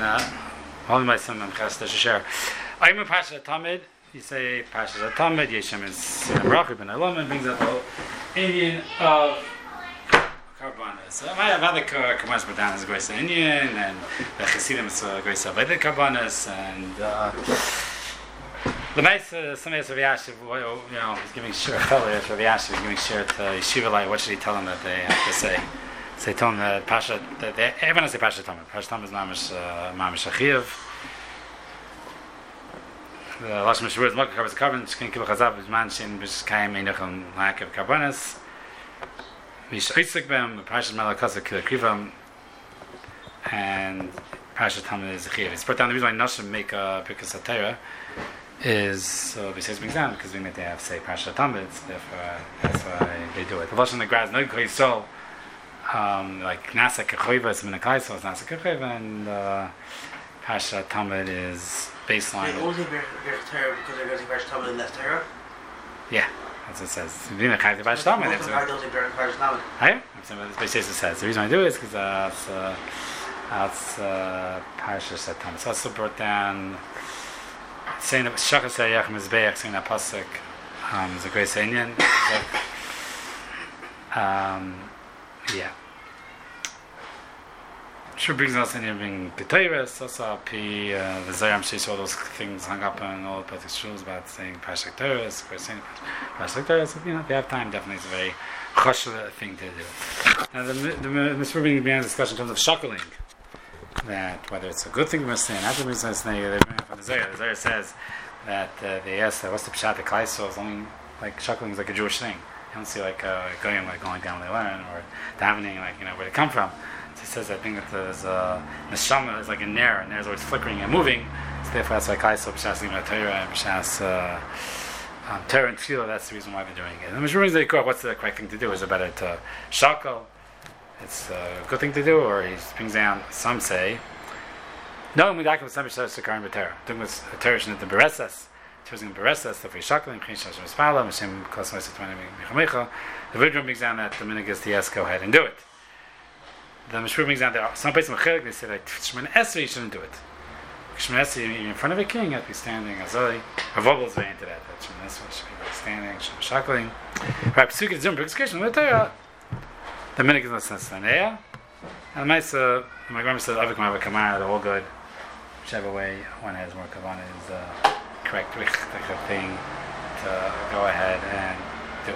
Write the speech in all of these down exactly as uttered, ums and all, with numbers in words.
holding by some Mechas share. I'm a Pasha Tamid. You say Pasha Tamid. Yeshem is Rachi ben Elam brings up the Indian of Karbanas. I have other Karbanas, but down is Grace Indian, and the Chassidim is Grace of other Karbanas, and the nice somebody of Yashiv, you know, he's giving shir. Fellow of Yashiv is giving shir to Yeshiva. Like, what should he tell them that they have to say? So they tell them that Pasha, that they, everyone has to say Pasha Tamid. Pasha Tamid is Mamish Mamish Achiv. The last Mishmur is Malka Karbas Karban. Shkin Kibul Chazab is man Shin Bish Kaim Einachem Lack of Karbanas. Mish Oisik Bem Pasha Malakasa Krivam, and Pasha Tamid is Achiv. It's brought down the reason why Nashim make a Birkas HaTorah is so uh, besides brings down because we meant they have say Pasha Tamid, therefore uh, that's why they do it. The Lashon the Graz no Koy so um like Nasa Kechoiva is Minakai so it's Nasa Kechoiva, and uh, Pasha Tamid is baseline. They only say Birkas Torah because they're going to say Pasha Tamid and less Torah? Yeah, that's what it says. Minakai the Pasha Tamid. I don't say Pasha Tamid. Hey, that's what it says. The reason I do it is because uh, it's uh, that's uh, Pasha Tamid. So also brought down saying that Shachas Hayach Mizbeach, saying that pasuk um, is a great Indian. Um, yeah. Sure brings us in here being Ketayres, also P, the Zayam Shish, all those things hung up on all the Petich Shuls about saying Pashak Teres, great saying Pashak Teres. You know, if you have time, definitely it's a very chosh thing to do. Now, the Mitzvah being began discussion in terms of shackling. That whether it's a good thing to say, not to be saying, they bring up from the Zohar. The Zohar says that uh, they ask, uh, what's the Pshat of Klaiso? It's only like shackling is like a Jewish thing. You don't see like uh, going like going down when they learn, or davening like you know where they come from. So he says I think that there's a neshama is like a nair, and there's always flickering and moving. So therefore that's why Klaiso Pshat Limud Torah and Pshat um, Torah and Tefillah. That's the reason why they're doing it. And the Mishmur brings the what's the correct thing to do? Is it better to shackle? It's a good thing to do, or he brings down. Some say, no, we don't some says to Karim B'Torah. Doing this Torah in the Beresas, choosing Beresas, the free shakling, Chin Shash Mispala, Mishem Kosmos Twenty Michamecha. The Vidrum brings down that the minhag is to yes, go ahead and do it. The Mishmur brings down that some places Mechelik they say that Shemon Esrei you shouldn't do it. Shemon Esrei you're in front of a king, you have to be standing. Azoi, her vocals very into that. That Shemon Esrei should be standing, should be shackling. Right, Pesuk is doing Birkas with Torah. The minhag is not sensitive. Yeah, and my uh, my grandma says Avik Ma'avik Kamara, they're all good. Whichever way one has more kavanah is the uh, correct thing to go ahead and do.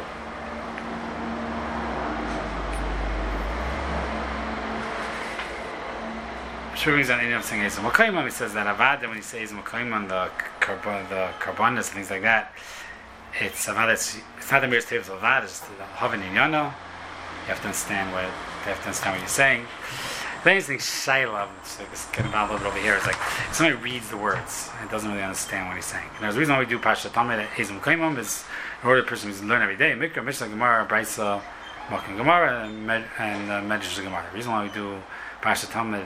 Sure brings on Indian saying Ezra Makaimon. He says that Avad, when he says Makaimon, the carbon, the carbonas and things like that, it's Avad. It's, it's not the mere statement of Avad. It's the Havin Inyano. You have to understand what you have to understand what you're saying. The only thing Shaila, so this kind of a little bit over here, is like if somebody reads the words and doesn't really understand what he's saying. And the reason why we do Pasha Tamid Ezim Kaimam is in order the person who's learn every day. Mikra, Mishnah, Gemara, Brisa, Malkin Gemara, and Med and uh, Medrash Gemara. The reason why we do Pasha Tamid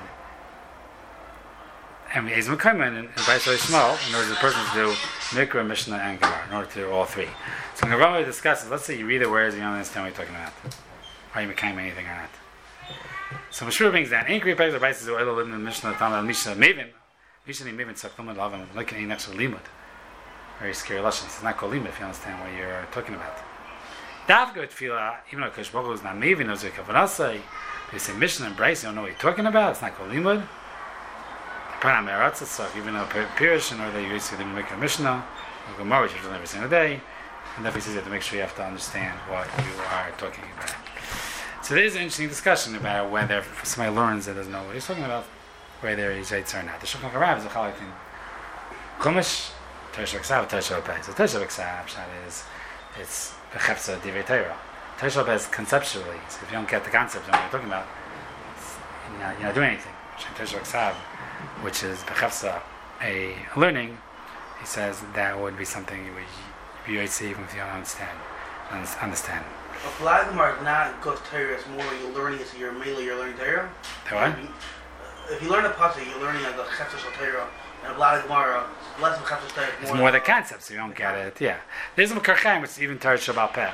and we Ezim Kaimam and Brisa Yishmael in order for the person to do Mikra, Mishnah, and Gemara, in order to do all three. So when Gemara discusses, let's say you read the words and you don't understand what you're talking about. Are you Mekayim anything or not? So Mishra brings down Inkri Peg the Baisis Oelo living in the Mishnah Tamil Mishnah Mavin. Mishnah Mavin Saklumad Lavan like an extra limud. Very scary lesson. It's not called limud if you understand what you're talking about. Davgo Tefillah, even though Kosh Baruch is not Mavin, knows what Kavanasai, they say Mishnah and Bryce, you don't know what you're talking about, it's not called limud. Panam Eratzatzach, even though Pirish, in order that you used to make a Mishnah, or Gemara, which you've done every single day, and therefore he says you have to make sure you have to understand what you are talking about. So there is an interesting discussion about whether if somebody learns that doesn't know what he's talking about, whether he's right or not. The Shulchan Aruch is a chalak in Chumash, Teresh V'Ksav, Teresh V'Peh. So Teresh V'Ksav, Pshat is, it's B'chefza Divrei Torah. Teresh V'Peh is conceptually, so if you don't get the concept of what you're talking about, you're not, you're not doing anything. Teresh V'Ksav, which is B'chefza, a learning, he says that would be something you would be right even if you don't understand. Understand. A lot of them are not good Torah, it's more you're learning it, so you're mainly you're learning Torah. What? If you learn a pasuk, you're learning the Chefzer Shal Torah, and a lot of Gemara, less of Chefzer Torah. It's more the concept, so you don't get it. Yeah, there's some Karchaim, which is even Torah Shabbat Peh.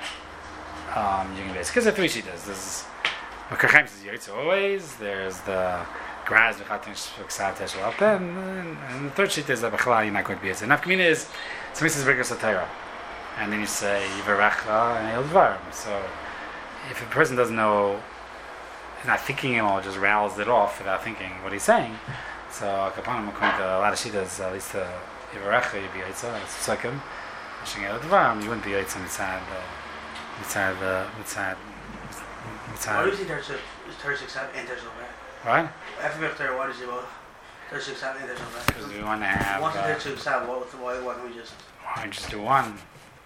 Um, you can base because the three she does. There's Karchaim says Yitz always. There's the Graz v'chatin shv'ksav teshel al peh, and and the third sheet is that b'chalal you're not going to be yitzir. Nafkamina is somebody says Birkas HaTorah, and then you say Yivarecha and El Dvarim. So if a person doesn't know, he's not thinking at all, just rattles it off without thinking what he's saying. So Kapanim, according to a lot of shittas, at least the Yivarecha you'd be yitzir. That's second. Mashing El Dvarim, you wouldn't be yitzir mitzad mitzad mitzad mitzad. Why do you say Tershik Tershik and Tershik? What? After Victor, why does he both? Tershik and Tershik? Because we want to have. Once Uh, Tershik, what? Why? Why don't we just? Why don't we just do one?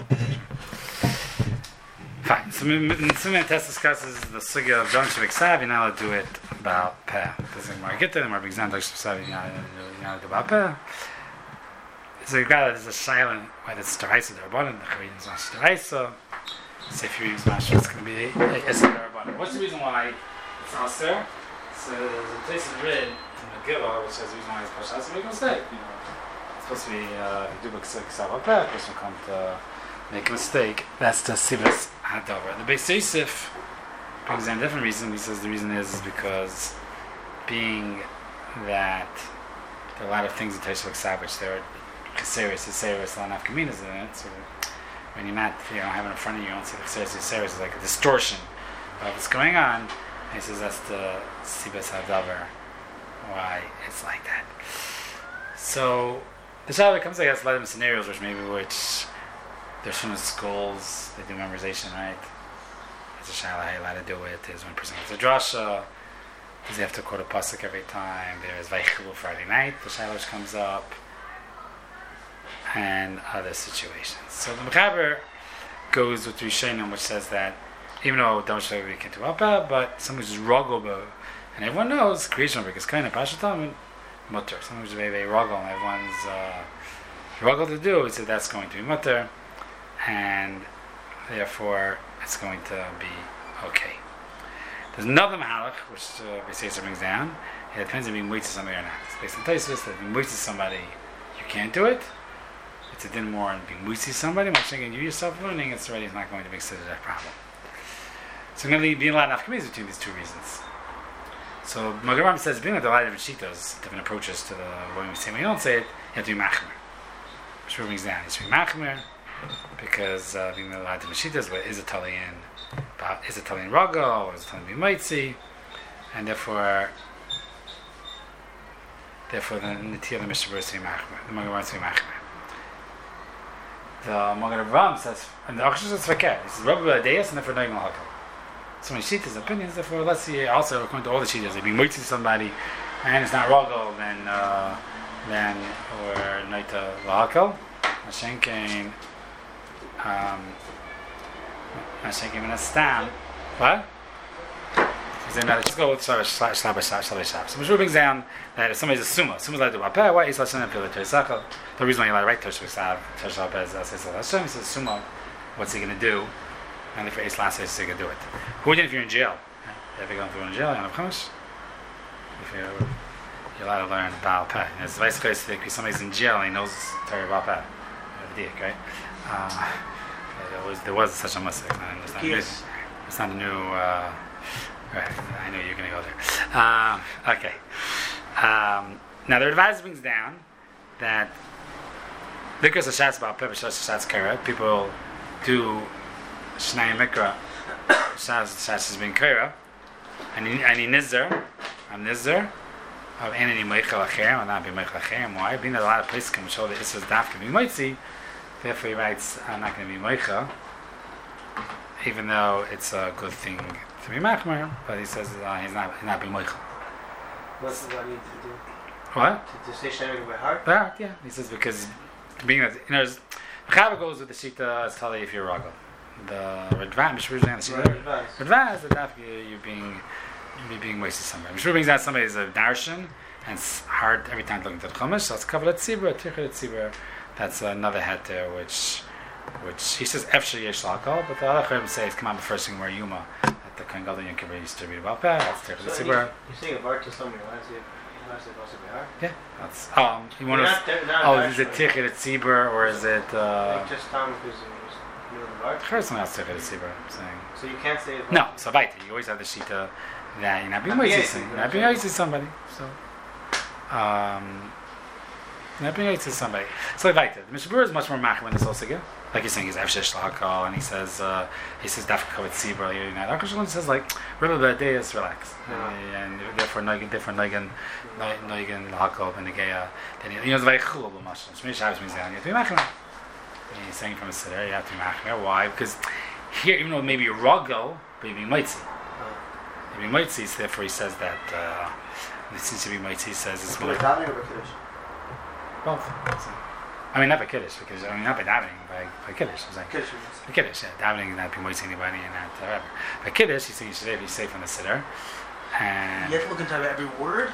Fine. So Mitzvah Test discusses the sugya of John Shavik Sav. You're not allowed to do it about Peh. Doesn't more get to them. More big example, Sav. You're not allowed to do about Peh. So you got it as a silent whether it's Taraisa or Rabbanan. The Chayyim is not Taraisa. So if you use Mashra, it's going to be Esed Rabbanan. What's the reason why it's Aser? So there's a place in Rid in Megillah which says the reason why it's Pashat. So make a mistake. You know, it's supposed to be uh, you do Sav al Peh. A person will come to make a mistake. That's the Sivas Hadover. The Beis Yosef brings in a different reason. He says the reason is, is because being that there are a lot of things in Teshuvah Ksav which there are Kaseris, Kaseris, a lot of Nafkaminas in it. So when you're not, you don't have it in front of you, you don't see the Kaseris, Kaseris is like a distortion of what's going on. And he says that's the Sibas Hadover, why it's like that. So the Shabbat comes, I guess, a lot of scenarios which maybe which there's from the schools, they do memorization, right? It's a Shabbat, how you allowed to do it. There's one person who's a drasha, does he have to quote a pasuk every time? There's Vaychilu Friday night, the Shabbat comes up, and other situations. So the Mechaber goes with Rishonim, which says that even though Dam Shavik can't do Alpeh, but someone who's Rogobo, and everyone knows creation because kind of Pashatam Mutter. Someone who's very very Rogel, and everyone's uh, Rogel to do, he said that's going to be Mutter, and therefore it's going to be okay. There's another Mahalach which uh, Beis Yosef brings down. It depends on being wait to somebody or not. It's based on Tosfos that being wait to somebody you can't do it. It's a din more on being musi somebody. I'm saying you yourself learning, it's already not going to make such a problem. So I'm going to be a lot of nafkamis between these two reasons. So Magaram says, being that there are a lot of different shitas, different approaches to the when we say when you don't say it, you have to be machmer. Which brings down, you have to be machmer because uh, being that a lot of different shitas, but is it tali in, is it tali in rago, or is it tali in mitzi, and therefore, therefore the Nitiyah the Mishnah is to be machmer. The Magaram is to be machmer. The Magen Avraham says, and the Akhshash says Fakir. He says, Rabbi B'Adeyas, and therefore Noigim L'Hakal. So many Shitas, opinions, therefore let's see, also according to all the Shitas, if you meet somebody, and it's not Rogel, then, uh, then, or Noita L'Hakal, Mashenkein, um, Mashenkein Min Astam, what? Let's go with Shlaba Shlaba Shlaba Shlaba. So Mishra brings down that if somebody's a Summa, Summa's allowed to do Apeh, why is Hashem and Pilat Teresachel? The reason why you're allowed to write Tosh V'Sav, Tosh V'Sav is Hashem, he says Summa, what's he going to do? And if Eis Lasa is he going to do it. Who would if you're in jail? If you're going through in jail, you don't have Chumash? If you're, you're allowed to learn Baal Peh. It's vice versa, if somebody's in jail and he knows Torah Baal Peh. Right? Uh, there, was, there was such a mistake. It's not, yes. It's not a new... Uh, Right, I knew you were going to go there. Um, okay. Um, now the advisor brings down that because the Shatz about Pepper Shatz Shatz Kara, people do Shnai Mikra Shatz Shatz is being Kara, and any Nizzer, I'm Nizzer of any Meichel Acher, or not be Meichel Acher. Why? Being that a lot of places can show that Issa's Daf can be Moitzi, therefore he writes, I'm not going to be Meichel, even though it's a good thing to be machmer, but he says uh, he's not he's not being moichel. What's what I need to do? What? To, to say sharing by heart? By heart, yeah. He says because being that you know, Chava goes with the shita as tali if you're ragel. The Radvan, Mishra brings down the shita. Radvan is that you being you being wasted somewhere. Mishra brings down somebody is a darshan and it's hard every time looking at the chumash. So it's kavlat tzibur, tichet tzibur. That's another head there, which which he says efshar yesh l'hakol, but the other chayim says come on the first thing where yuma. The Kohen Gadol Yom Kippur used to read about that. That's Tichet so Tzibur. You're saying a bar to somebody. Why is it? Why is it supposed to be hard? Yeah, that's um. You want to? Oh, is it Tichet Tzibur or is it? Uh, like just Tom who's in the bar. I heard something else Tichet Tzibur. I'm saying. So you can't say it. No, so Vaita. You always have the Shita that you're not being Not moitzi being somebody. moitzi, You're not being moitzi somebody. So, um, not being moitzi somebody. So like that. The Mishnah Berurah is much more machmir in this also again. Like he's saying, he's avshesh l'hakol, and he says, uh, he says dafka with tzibur. You know, Aruch Shalom says like, really bad day is relax, Yeah. and therefore noigen, therefore noigen, noigen l'hakol and negeya. Then you know it's very chul b'mashal. Shmei Shabbos means that you have to be machmir. And he's saying from a siddur, you have to be machmir. Why? Because here, even though it may be rogel, but you be mitzi. You be mitzi, so therefore he says that. Uh, it seems to be mitzi. He says it's more. Davening or Kiddush? Both. So, I mean, not by Kiddush, because, I mean, not by davening, by, by Kiddush. I'm saying. Kiddush. By Kiddush, yeah. Davening is not being moitzi anybody and not whatever. By Kiddush, he's saying you should be safe on the siddur. And. You have to look into every word.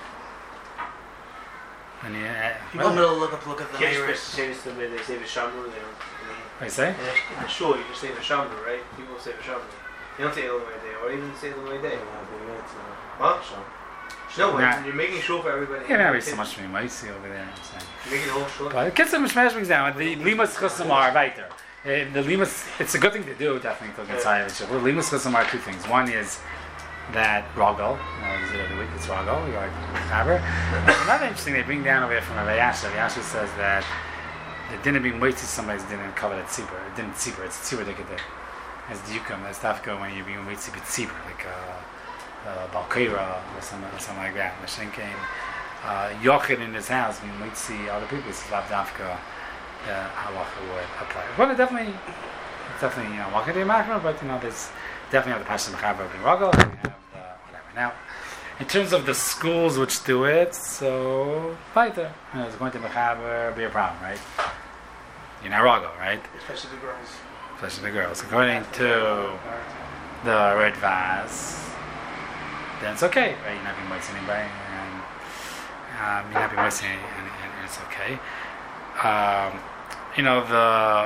And yeah, People in the middle look up, look at the Kiddush neighbors. changes to when they say Vishamru. They don't. what do you say? In the shul, you just say Vishamru, right? People say Vishamru. You don't say Elohim Day, or even say Elohim Day. What? No, Nah. you're making shul for everybody. Yeah, maybe so much being moitzi over there. I'm saying. You're making the whole shul. But kids are mishmash exam. The limas chusam are weiter. Uh, The limas, it's a good thing to do, definitely, to get inside of it. The limas chusam are two things. One is that rogel, you know, the other week it's rogel, you're like chaver. Another interesting, they bring down over here from Rabbi Yasha. Rabbi Yasha says that it didn't be moitzi somebody's didn't cover that tzibur. It didn't tzibur, it's tzibur they could do. As diukum, as tafka when you're being moitzi with tzibur, like uh, uh, balkeira or something, or something like that. Mashenkein, uh, yochid in his house, being moitzi other people, it's lav dafka. Uh, halacha would apply. But it definitely, it's definitely, you know, wakad machmir, but you know, there's definitely have the passion mechaber being rogel, and you have the whatever. Now, in terms of the schools which do it, so weiter, you know, it's going to mechaber be a problem, right? You're not rogel, right? Especially the girls. Especially the girls. According to the red vase, then it's okay, right? You're not being moist anybody, and um, you're not being moist any, and, and it's okay. Um, you know, the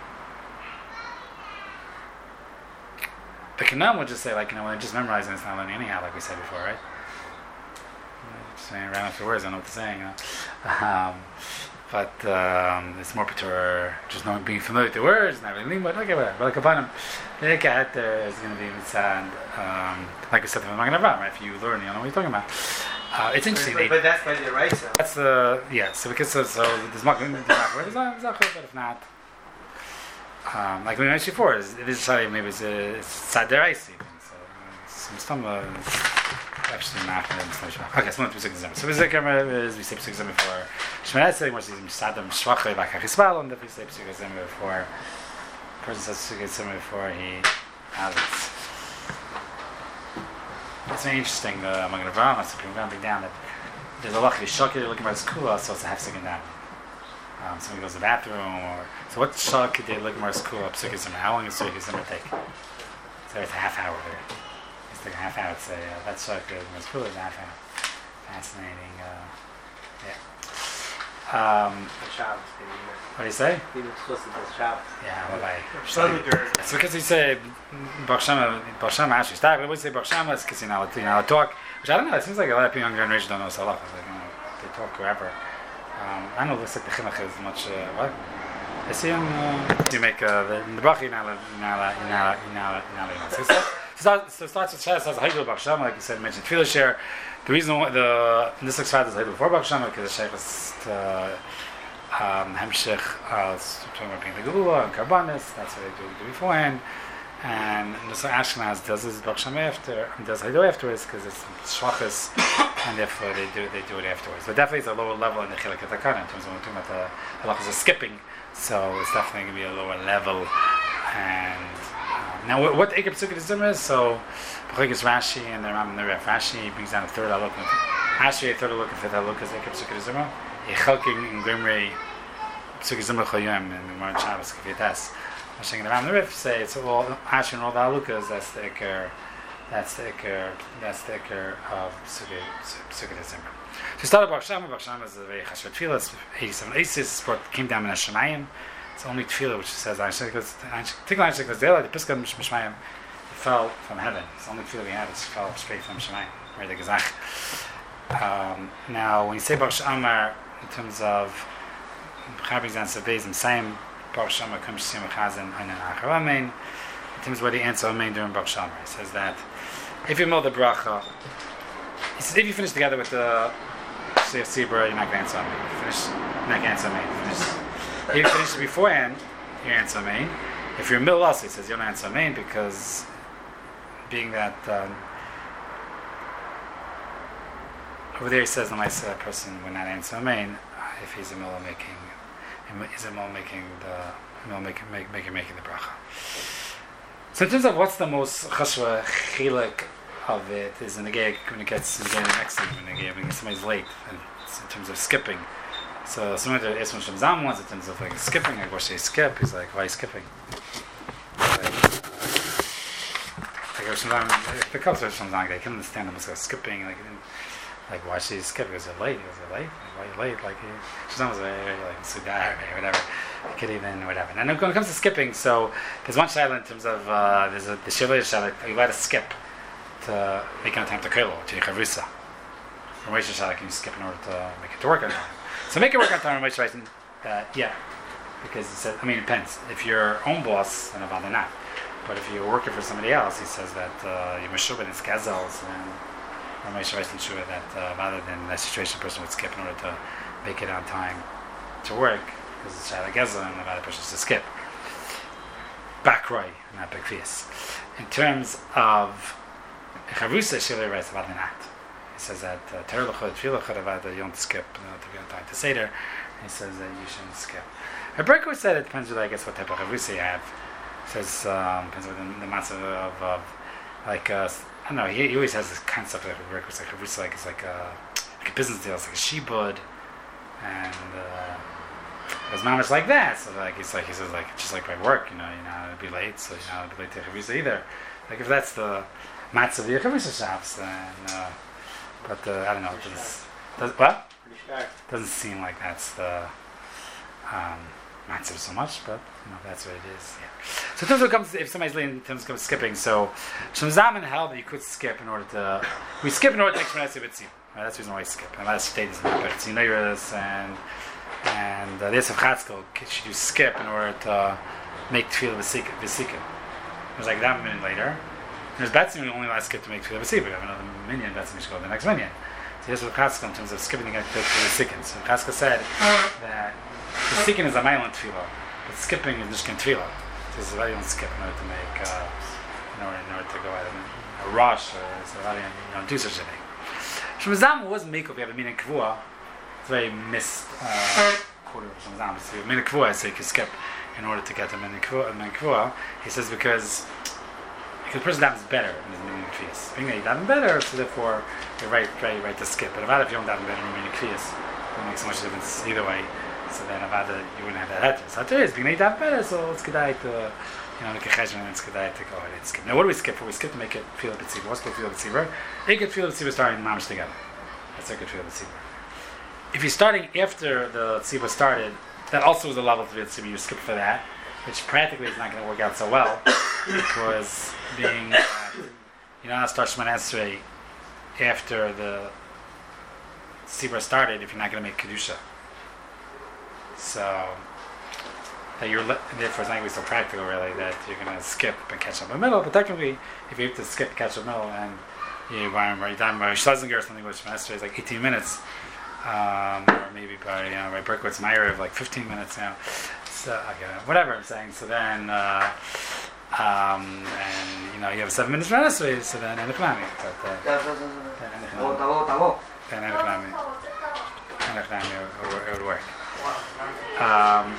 the Kanam would just say, like, you know, when they're just memorizing, it's not learning anyhow, like we said before, right? Just saying around after words, I don't know what they're saying, you know. Um, but um, it's more picture just knowing, being familiar with the words, not really, but okay, whatever. But like upon them, the cat there is going to be sad. Um, like I said, I'm not going to run, right? If you learn, you know what you're talking about. Uh, it's interesting. But, They, but that's by the right side. that's the yeah. So because so, so there's not there's not there's not there's not good, but if not, um, like we mentioned before, is it is sorry maybe it's a it's saderaisi. So some some uh, actually not okay. So let's take example. So we say is we say example for shmenatzei, which is sadam shvachay bakachisbal, and if we say example for person says example for he has it. It's very interesting. The Magen Avraham, I'm going to bring down that there's a lot of shakir looking at the school, so it's a half second down. Um, somebody goes to the bathroom, or so what shakir they look at the school up psukkah? How long is psukkah going to take? So it's a half hour there. It's like a half hour. Say uh, that shakir in the school is a half hour. Fascinating. Uh, yeah. Um, Shabbos. what do you say? Even Chusad does Shabbos. Yeah. Bye bye. Shlomiger. It's because he said Baruch Shema, Baruch Shema actually started, but we say Baruch Shema it's because you know, you know, talk, which I don't know, it seems like a lot of people younger generation don't know Salach, like, you know, they talk forever. Um, I know it looks like the Chinuch is much, uh, what? I see him, uh, you make, uh, the, the Bracha, you know, you know, you know, you know, you know, so it starts, so it starts with Shas, says Haidul Baruch Shema, like you said, mentioned Tefillah share. The reason why the, this looks fat is Haidul before Baruch Shema, because the Sheikh is, uh, um, Hemshech, uh, talking about being the Gula and Karbanis, that's what they do, do beforehand. And so Ashkenaz does this Baruch Shema after, does Haidul afterwards, because it's Shvachas, and therefore they do they do it afterwards. But definitely it's a lower level in the Chilek HaTakana, in terms of when we're talking about the halachas of skipping, so it's definitely going to be a lower level. And um, now what, what the Eker Pesukei Zimra is, so B'chokes Rashi and the Rambam Neref Rashi brings down a third haluk, Rashi a third haluk and fifth haluk is Eker Pesukei Zimra. Yechalking in Grimrei Pesukei Zimra Choyim and the Gemara Shabbos Kavietas. Rashi and the Rambam Neref say it's all Rashi and all the halukas. That's the Eker. That's the Eker. That's the Eker of Pesukei Zimra. So started Baruch Shema. Baruch Shema is a very chashuv tefillah. It's eighty-seven aces. It came down in Hashemayim. It's only tefillah which says particularly Einshek was there. The Piska Mishmayim fell from heaven. It's the only tefillah we had. It fell straight from Shemayim. Right, the Gezach. Um, now, when you say Baruch Shema in terms of Chabrizan Sabez and Saim Baruch Shema Kum Shim Chazan Anan Acharamein, in terms of where the answer Amen during Baruch Shema, it says that if you know the bracha, he says if you finish together with the Shliach Tzibur, you're not going to answer me. Finish, you're not going to answer me. Finish. If you finish it beforehand, you answer me. If you're in the middle also, he says you don't answer me because being that um, over there he says the nice uh, person would not answer me if he's in the middle of making, he's in the middle of making the, middle making make, making making the bracha. So in terms of what's the most chashva chilek of it is in the gig when it gets in the next thing when the gig when somebody's late and in terms of skipping. So similar to Esmon Shem Zam once in terms of like skipping, like what they skip, he's like, why are you skipping? Like, like if the comes from Shem Zam, they can understand them as skipping, like like why should you skip? Because you're late. Was it late? Like, why are you late? Like Shem Zam was like Sudar or whatever. Kid even whatever. And then when it comes to skipping, so there's one shaila in terms of uh, there's a the shaila shaila you let us skip to make enough time to kilo to chavrusa. From Moshe shaila can you skip in order to make it to work on time? So make it work on time. Moshe writing uh, yeah, because he said I mean it depends. If you're own boss, then about not. But if you're working for somebody else, he says that uh, you must show it in skazels and Moshe writing sure that uh, rather than that situation, a person would skip in order to make it on time to work. Because it's Shara Gezel and the other person to skip. Back right, not back face. In terms of Chavrusa, Shilei writes about the night. He says that Terah L'chod, Tefillah L'chod, about you don't skip, to be on time to Seder. He says that you shouldn't skip. A Berkowitz said it depends really, I guess, what type of Chavrusa you have. He says, um, depends on the, the matzah of, of, like, uh, I don't know, he, he always has this concept of Berkowitz, like Chavrusa, like it's like a, like a business deal, it's like a shibud, and, uh, it was mamish like that, so like he's like he says like just like by work, you know, you know, it'd be late, so you know, it'd be late to chavrusa either. Like if that's the matzah of the chavrusa shops, then uh, but uh, I don't know, it does, does what? Doesn't seem like that's the um, matzah so much, but you know that's what it is. Yeah. So in terms of comes if somebody's late in terms of skipping, so Shem Zaman held that you could skip in order to we skip in order to take Shmoneh Esrei B'tzibur. Right, that's the reason why we skip. And that's state is not better. So you know you're this and. And uh, the Yosef Chatzkel should you skip in order to make tefillah v'sikim. It was like that a minute later. There's Betzim only last skip to make tefillah v'sikim. We have another minion, Betzim should go to the next minion. So Yosef Chatzkel in terms of skipping to get tefillah v'sikim. So Chatzkel said that v'sikim is a mile in tefillah, but skipping is nishkin tefillah. So it's a very don't skip in order to make, uh, in, order, in order to go at a rush or it's a very, you know, do such a thing. Shemazam was meikov, you have a meaning kavua. It's very missed uh, quarter of some examples. So Min Kvua, so you can skip in order to get to Min Kvua. He says because because the person daven's better in his Min Kviyas. Being that you daven better, so therefore you're right, right, right to skip. But if you don't daven better in Min Kviyas, it won't make so much difference either way. So then Avada, you wouldn't have that heter. So it is, being that you daven better, so it's kedai to, you know, make a cheshbon and it's kedai to go ahead and skip. Now what do we skip for? We skip to make it feel a bit tzibur. What's called feel a bit tzibur? They could feel a bit tzibur starting mamish together. That's a good feel a bit tzibur. If you're starting after the tzibur started, that also is a level to the tzibur. You skip for that, which practically is not going to work out so well, because being uh, you know how to start Shmoneh Esrei after the tzibur started if you're not going to make kedusha. So that you're le- therefore it's not going to be so practical really that you're going to skip and catch up in the middle. But technically, if you have to skip and catch up in the middle and you by by Schlesinger or something with Shmoneh Esrei is like eighteen minutes. Um, or maybe by, you know, by Berkowitz Meyer of like fifteen minutes now. So, okay, whatever I'm saying. So then, uh, um, and, you know, you have seven minutes for Esrei, so then, and the Klami. Then, and the Klami. And the Klami, it would work. Um,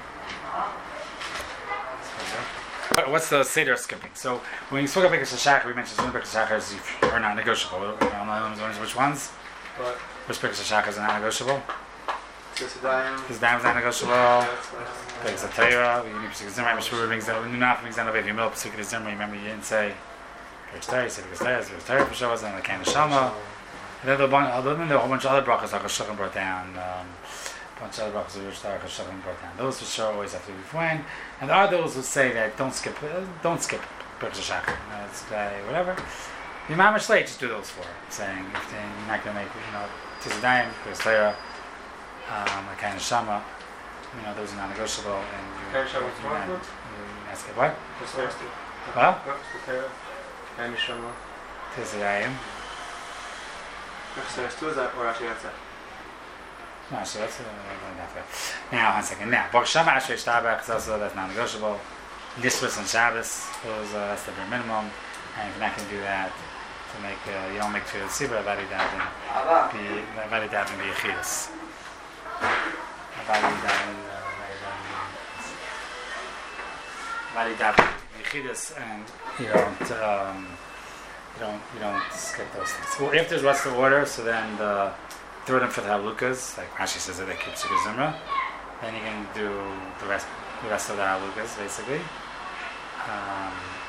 what's the Seder skipping? So, when you spoke about Birkas HaShachar, we mentioned some of Birkas HaShachar are not negotiable. Which ones? What? Which Birkas HaShachar is not negotiable? This dam is not negotiable. Birkas HaTorah, you need Pesukei Zimra, Meshur brings down, you not brings down over if you middle Pesukei Zimra, remember you didn't say Birkas HaTorah, you said Birkas HaTorah, Birkas HaTorah for Shavuos, and the Kain Neshama. And then there are a whole bunch of other brachas that Chashachim brought down, um, a bunch of other brachas that Chashachim brought down. Those for sure always have to be beforehand. And there are those who say that don't skip, uh, don't skip Birkas HaShachar, uh, it's uh, whatever. The Imam Shleit just do those four, saying if they, you're not going to make, you know, Tizadayim, Birkas HaTorah, um, the Kain Neshama, you know, those are non-negotiable, and you, you, you ask it, what? What's the Well? Kain Neshama. Tizrayim. So there's two of that, or actually that's it. No, so that's uh, now one second. Now, Baruch Shama Ashrei Shtabach is also that's non-negotiable. Nisvus on Shabbos was uh, that's the bare minimum, and if you're not going to do that, to make uh, you don't make tefillah tzibur, avadi davin be avadi davin be yechidus. Avadi davin avadi davin yechidus, and you don't um, you don't you don't skip those things. Well, if there's what's the order, so then the third and fifth halukas, like Rashi says that they keep Sukkah Zimra, then you can do the rest, the rest of the halukas basically. Um,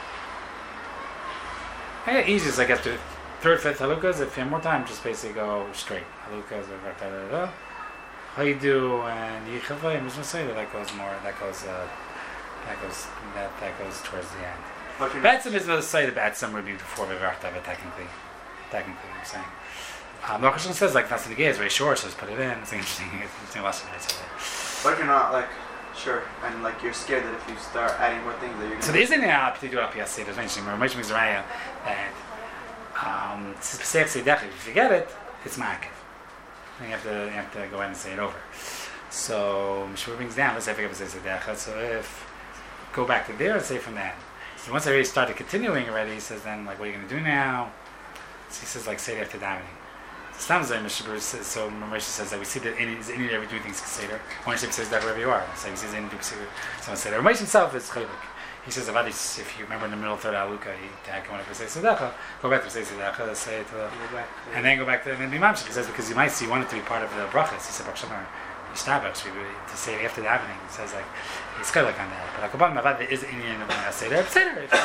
yeah, easy is like after third, fifth halukas. If you have more time, just basically go straight halukas or da da da. Haidu and Yichava and Mishmasay, that goes more. That goes. Uh, that goes. That that goes towards the end. Batsam is the say the Batsam would be before Vivartava technically. Technically, I'm saying. Um, the Rosh says like that's the Gay is very short, so just put it in. It's interesting. It's interesting lesson. What if you're not like sure and like you're scared that if you start adding more things that you're gonna so there isn't an app to do up here. There's mentioning more much Mizraya that um say if you forget it, it's ma'akev. And you have to you have to go ahead and say it over. So Mishmur brings down. Let's say if I say Sedecha. So if go back to there and say from that. So once I already started continuing already, he says then like what are you going to do now? So he says like say it after davening. So Mishmur says so. Moshe says that we see that any any every doing things consider. One ship says that wherever you are. So he says any do consider. So I say that Moshe himself is chaylik. He says about this, if you remember in the middle of third haluka, he tag when I say Sedecha, go back to say Sedecha, say it, uh, and then go back to and then be mamshik. He says because you might see you want it to be part of the brachas. He said Baruch Shema Yishtabach to say it after the happening. He says like he's chaylik on that. But like about there is Indian of the Seder. Seder. If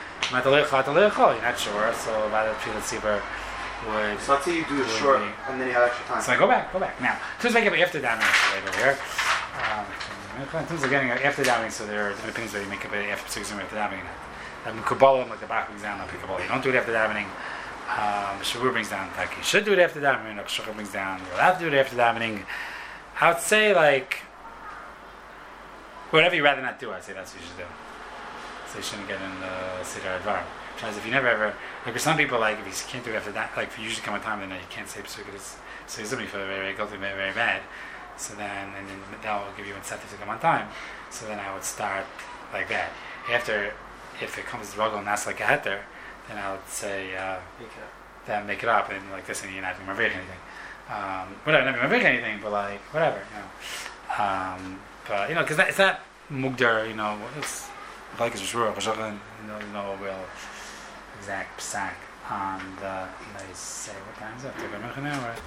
you're not sure, so about the Tefillah Tzibur would. So let's say you do it short be, and then you have extra time. So I go back, go back now. So let's make it after davening right over here. Um, in terms of getting after davening, so there are different opinions whether you make it after six after davening. Um, Kabbalah, like the Bach brings down, like Kabbalah, you don't do it after davening. Um, Shavur brings down, like you should do it after davening. Shukha brings down, you're allowed to do it after davening. I would say like whatever you'd rather not do, I'd say that's what you should do. So you shouldn't get in the Siddur Advar. Because if you never ever, like for some people, like if you can't do it after that, like if you usually come on time, then you can't say Pesukah. So it's something for very, very guilty, very, very bad. So then, and then that will give you incentive to come on time. So then I would start like that. After, if it comes to Rogel and that's like a heter, then I would say, uh, Make it up. then make it up and like this, and you're not going to remember anything. Um, whatever, not remember anything, but like whatever, you know. Um, but you know, because it's not mugdar, you know. It's like it's shur, you know, no real exact psak on the. They say what time is it? Take a minute now, right?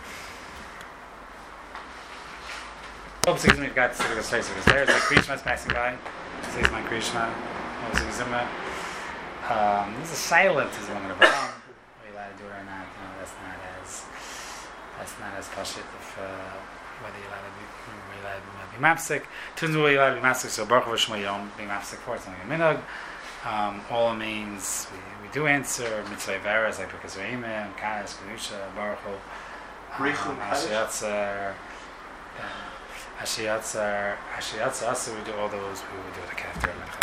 Oh, excuse me, we've got to the space because there's like Krishna's passing by. Says my Krishna. Um, this is silent is one of the wrong. Are you allowed to do it or not? No, that's not as that's not as pashit if uh, whether you're allowed to be you're allowed to be mapsik. Turns out you're allowed to be mapsik, so Baruch Shema Yom being mapsik for it's only a minhag. Um, all means we, we do answer mitzvah veras like because Reimim, Kadosh, Kedusha, Baruch Hu, Ashiyatzar. Ashiyatzer, Ashiyatzer, we do all those, we would do it after.